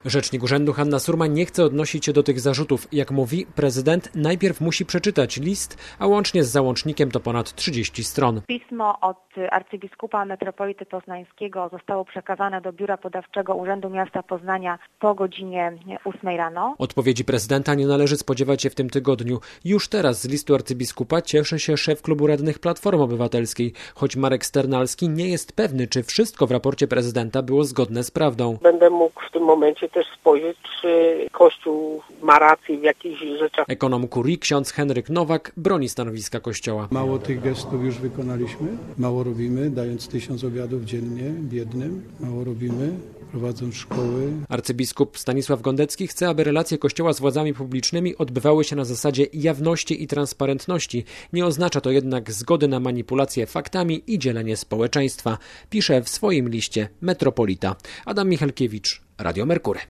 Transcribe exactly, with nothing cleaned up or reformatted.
Rzecznik urzędu Hanna Surma nie chce odnosić się do tych zarzutów. Jak mówi, prezydent najpierw musi przeczytać list, a łącznie z załącznikiem to ponad trzydzieści stron. Pismo od arcybiskupa metropolity poznańskiego zostało przekazane do Biura Podawczego Urzędu Miasta Poznania po godzinie ósmej rano. Odpowiedzi prezydenta nie należy spodziewać się w tym tygodniu. Już teraz z listu arcybiskupa cieszy się szef klubu radnych Platformy Obywatelskiej, choć Marek Sternalski nie jest pewny, czy wszystko w raporcie prezydenta było zgodne z prawdą. Będę mógł w tym momencie też spojrzeć, czy Kościół ma rację w jakichś rzeczach. Ekonom kurii ksiądz Henryk Nowak broni stanowiska Kościoła. Mało tych gestów już wykonaliśmy, mało robimy, dając tysiąc obiadów dziennie biednym, mało robimy, prowadząc szkoły. Arcybiskup Stanisław Gondecki chce, aby relacje Kościoła z władzami publicznymi odbywały się na zasadzie jawności i transparentności. Nie oznacza to jednak zgody na manipulację faktami i dzielenie społeczeństwa, pisze w swoim liście metropolita. Adam Michalkiewicz, Radio Merkury.